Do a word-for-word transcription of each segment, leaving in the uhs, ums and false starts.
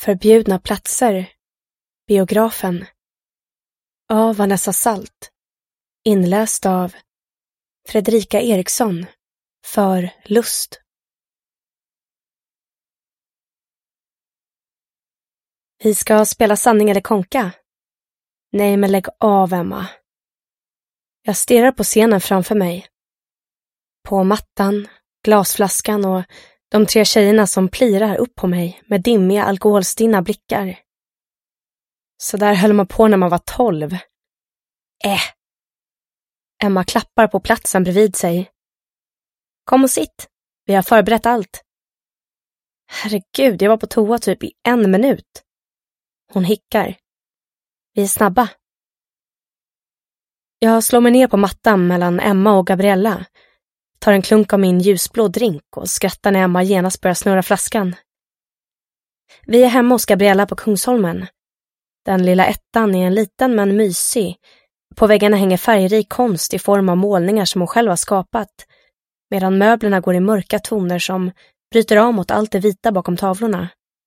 Förbjudna platser. Biografen. Av Vanessa Salt. Inläst av Fredrika Eriksson. För lust. Vi ska spela sanning eller konka. Nej, men lägg av, Emma. Jag stirrar på scenen framför mig. På mattan, glasflaskan och de tre tjejerna som plirar upp på mig med dimmiga alkoholstinna blickar. Så där höll man på när man var tolv. Äh. Emma klappar på platsen bredvid sig. Kom och sitt. Vi har förberett allt. Herregud, jag var på toa typ i en minut. Hon hickar. Vi är snabba. Jag slår mig ner på mattan mellan Emma och Gabriella. Tar en klunk av min ljusblå drink och skrattar när Emma genast börjar snurra flaskan. Vi är hemma hos Gabriella på Kungsholmen. Den lilla ettan är en liten men mysig. På väggarna hänger färgrik konst i form av målningar som hon själv har skapat, medan möblerna går i mörka toner som bryter av mot allt det vita bakom tavlorna.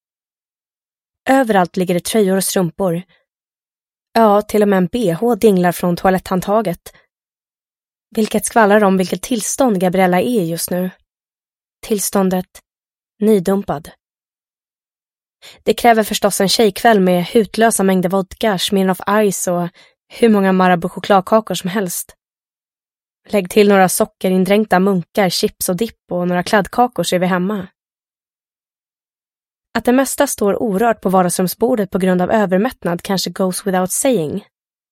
Överallt ligger det tröjor och strumpor. Ja, till och med en B H dinglar från toaletthandtaget. Vilket skvallrar om vilket tillstånd Gabriella är just nu. Tillståndet nydumpad. Det kräver förstås en tjejkväll med hutlösa mängder vodka, Smirnoff Ice och hur många Marabou-chokladkakor som helst. Lägg till några sockerindränkta munkar, chips och dipp och några kladdkakor så är vi hemma. Att det mesta står orört på vardagsrumsbordet på grund av övermättnad kanske goes without saying.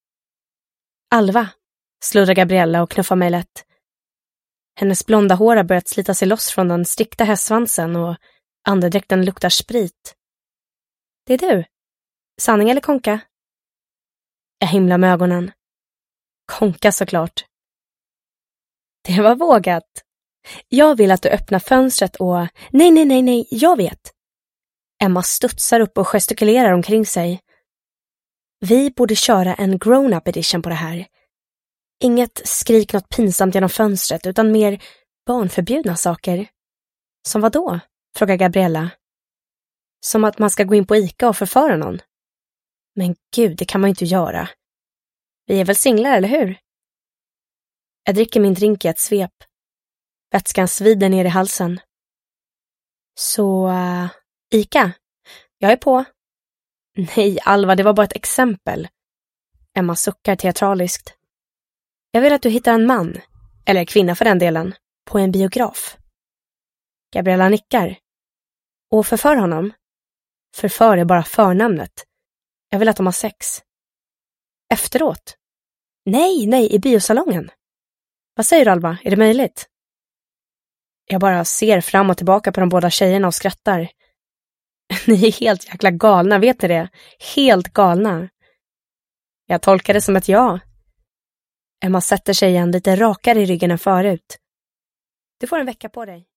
Alva, sluddrar Gabriella och knuffar mig lätt. Hennes blonda hår har börjat slita sig loss från den strikta hästsvansen och andedräkten luktar sprit. Det är du. Sanning eller konka? Jag himlar med ögonen. Konka såklart. Det var vågat. Jag vill att du öppnar fönstret och... Nej, nej, nej, nej, jag vet. Emma studsar upp och gestikulerar omkring sig. Vi borde köra en grown-up edition på det här. Inget skrik något pinsamt genom fönstret utan mer barnförbjudna saker. Som vad då? Frågar Gabriella. Som att man ska gå in på Ica och förföra någon. Men gud, det kan man ju inte göra. Vi är väl singlar, eller hur? Jag dricker min drink i ett svep. Vätskan svider ner i halsen. Så, uh, Ica, jag är på. Nej, Alva, det var bara ett exempel. Emma suckar teatraliskt. Jag vill att du hittar en man, eller kvinna för den delen, på en biograf. Gabriella nickar. Och förför honom. Förför är bara förnamnet. Jag vill att de har sex. Efteråt? Nej, nej, i biosalongen. Vad säger du, Alva? Är det möjligt? Jag bara ser fram och tillbaka på de båda tjejerna och skrattar. Ni är helt jäkla galna, vet ni det? Helt galna. Jag tolkar det som ett ja. Emma sätter sig igen lite rakare i ryggen än förut. Du får en vecka på dig.